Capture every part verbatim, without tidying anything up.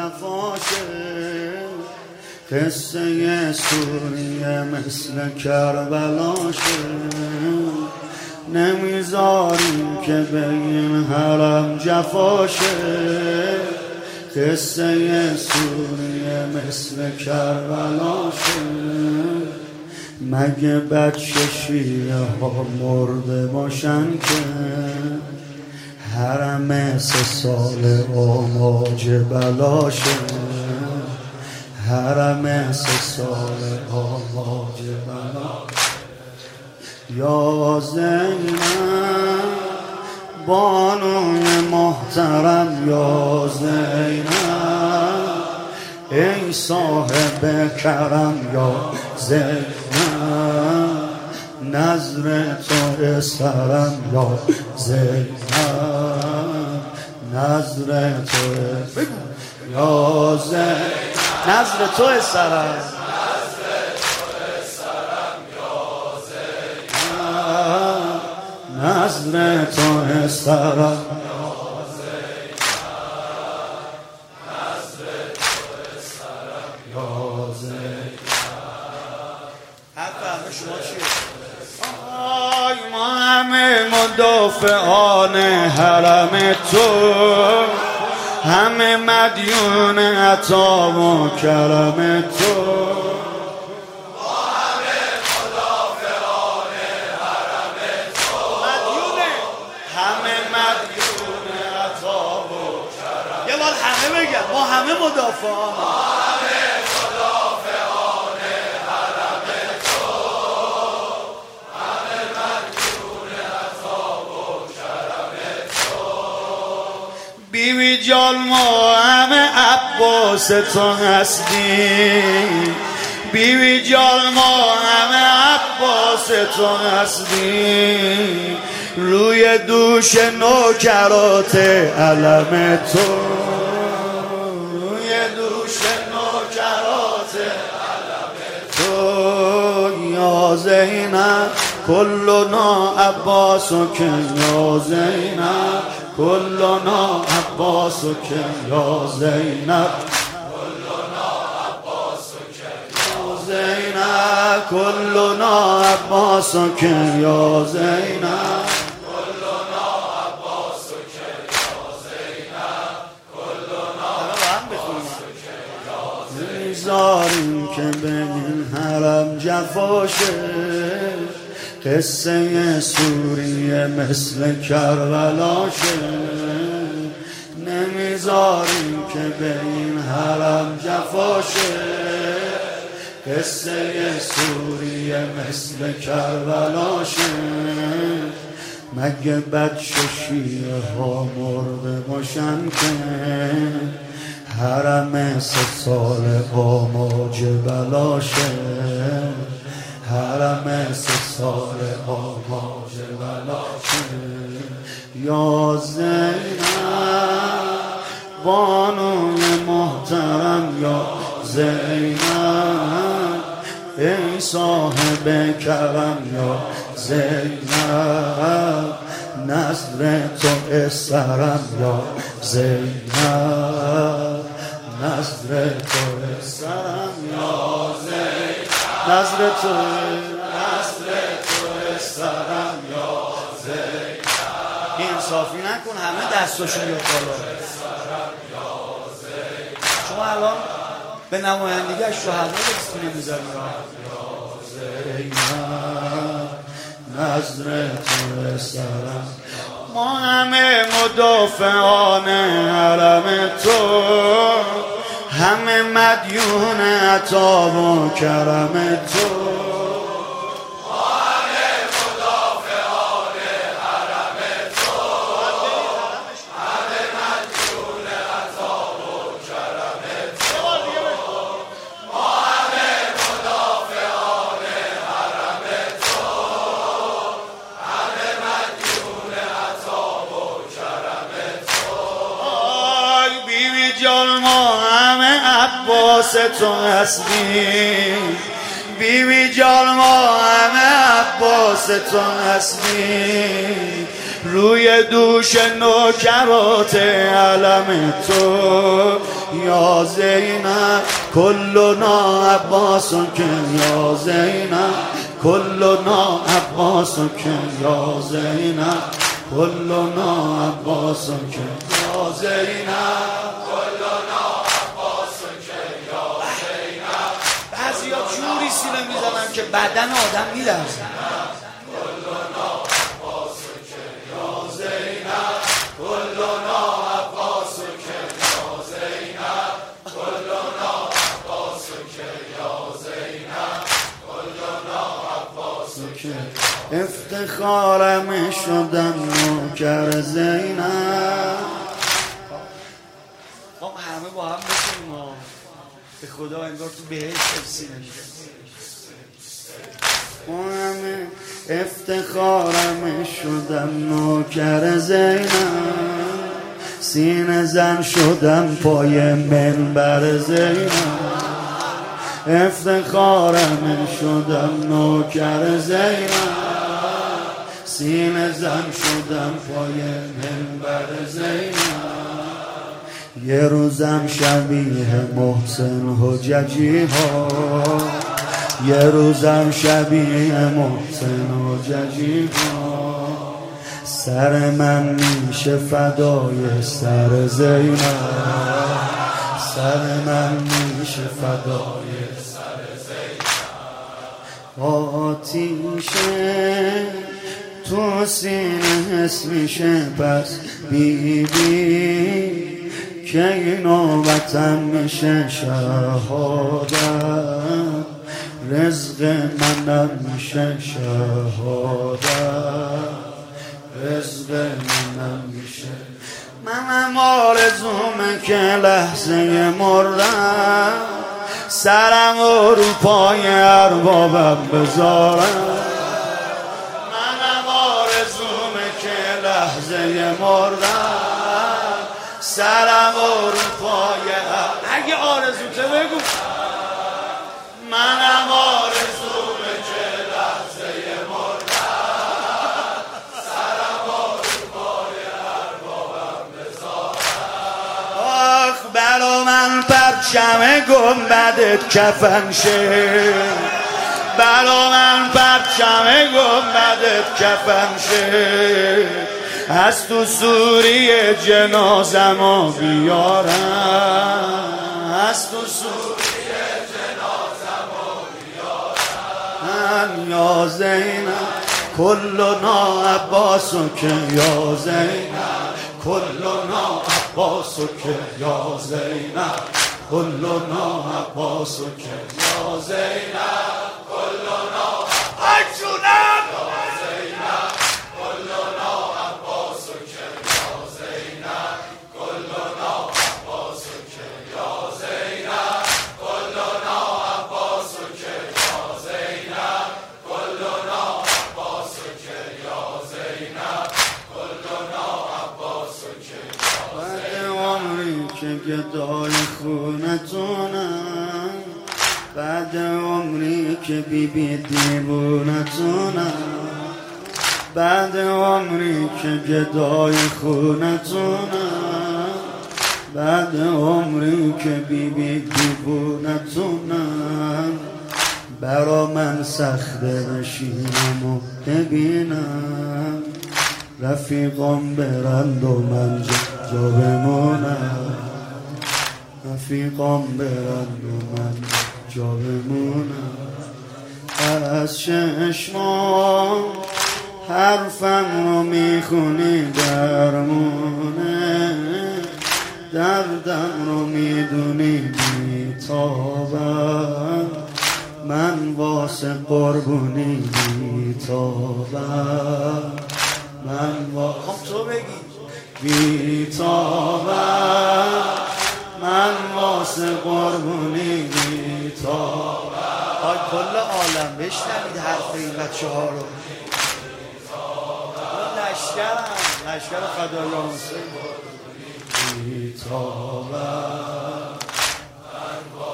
جفاشه، قصه سوریه مثل کربلاشه، نمیذاریم که به این حرم جفاشه، قصه سوریه مثل کربلاشه. مگه بچه شیعه ها مرده باشن که حرم سه سال آماج بلاشه، حرم سه سال آماج بلاشه. یا زینب بانوی محترم، یا زینب ای صاحب کرم، یا زینب نظر تو سرم، یا زینب نظر تو، یا زینب نظر تو سرم، نظر تو سرم، آی ما همه مدافعان حرم تو، همه مدیون عطا و کرم تو، ما همه مدافعان حرم تو، مدیونه همه مدیون عطا و کرم. یه بار همه بگن ما همه مدافعان، بیوی جان ما همه عباس تو هستیم، بیوی جان ما همه عباس تو هستیم، روی دوش نوکرات علم تو، روی دوش نوکرات علم تو. یا زینب کلنا عباس و که، یا زینب کلنا عباس و که، یا زینب کلنا عباس و که، یا زینب کلنا عباس و که، یا زینب کلنا عباس و که، یا زینب کلنا عباس و که، یا زینب. نمیذاریم که به این حرم جفاشه، قصه سوریه مثل کربلاشه، نمیذاریم که به این حرم جفاشه، قصه سوریه مثل کربلاشه. مگه بچه شیعه ها مرده باشن که حرم سه سال آماج بلاشه، حرم سه سال آماج بلاشه. یا زینب بانوی محترم، یا زینب ای صاحب کرم، یا زینب نظر تو سرم، یا زینب نظر تو سرم، یا زینب نظر تو، نظر تو سرم، یا زینب. انصافی نکن همه دستاشون بیاد بالا. شما الان به نمایندگی از شهدا دستتون میذارید. یا زینب نظر تو سرم. ما همه مدافعان حرم تو، همه مدیون عطا و کرم تو، عباس تو هستیم، بیوی جان ما همه عباس تو هستیم، روی دوش نوکرات علم تو یا زینب کلنا عباس که یا زینب کلنا عباس که یا زینب کلنا عباس که یا زینب کلنا عباس که یا زینب. بعضیا جوری سینه میزنن که بدن آدم میلرزه. کلنا عباس که یا زینب کلنا عباس که یا زینب کلنا عباس که یا زینب کلنا عباس که افتخارم شدن نوکر زینب. ما همه با هم بکنیم ها به خدا انگار تو بهشت سینه ما همه افتخارم شدم نوکر زینب سینه زن شدم پای منبر زینب افتخارم شدم نوکر زینب سینه زن شدم پای منبر زینب. یه روزم شبیه محسن حججی ها یه روزم شبیه محسن حججی ها سر من میشه فدای سر زینب سر من میشه فدای سر زینب. آتیشه تو سینه حس میشه پس بی بی که این نوبتم میشه شهادت رزق منم میشه شهادت رزق منم میشه. منم آرزومه که لحظه مردم سرم رو پای اربابم بذارم. منم آرزومه که لحظه مردم سرم رو پای اربابم. اگه آرزوته بگو. منم آرزومه که لحظه مردم سرم رو پای اربابم بذارم. آخ برا من پرچم گنبدت کفن شه برا من پرچم گنبدت کفن شه از تو سوری جنازمو بیارم از تو سوری جنازمو بیارم. یا زینب کلنا عباس که یا زینب کلنا عباس که یا زینب کلنا عباس که یا زینب کلنا اجونم یا زینب کلنا عباس که یا زینب کلنا عباس که یا زینب کلنا عباس که یا زینب کلنا عباس که یا زینب کلنا عباس که یا زینب. بعد عمری که گدای خونتونم بعد عمری که بی بی دیوونتونم بعد عمری که گدای خونتونم بعد عمری که بی بی دیوونتونم برا من سخته بشینم و ببینم رفیقام برند و من جا بمونم رفیقام برند و من جا بمونم. از چشمام حرفم رو میخونی درمونه دردم رو میدونی بیتابم من واسه قربونی بیتابم من واسه تو بگی بیتابم من واسه قربونی بیتابم. آی کل عالم بشنوید حرف این بچه ها رو. لشکرم لشکر فدای حسین بیتابم.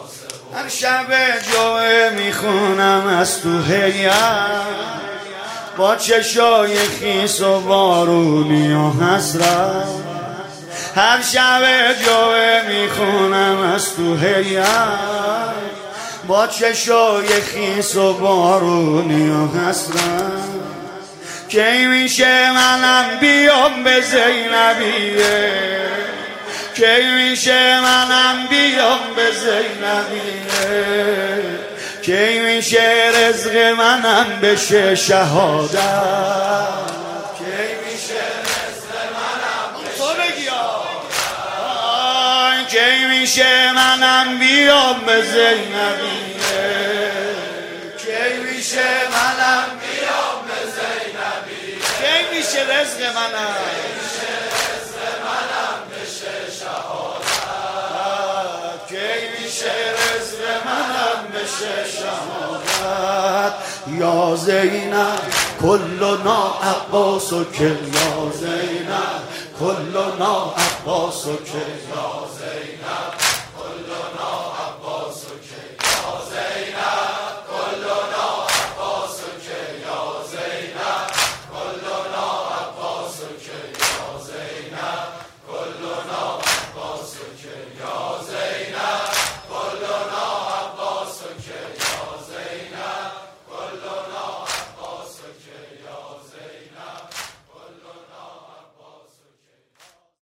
هر شب جوه میخونم از تو هیئت با چشای خیس و بارونی و حسرت هر شب جوه میخونم از تو هیئت با چشای خیس و بارونی و حسرت کی میشه منم بیام به زینبیه کی میشه منم بیام به زینبیه کی میشه رزق منم بشه شهادت کی میشه رزق منم تو بگی آی کی میشه منم بیام به زینبیه کی میشه منم بیام به زینبیه کی میشه رزق منم شهادت یا زینب کلنا عباس و که یا زینب کلنا عباس و که یا زینب کلنا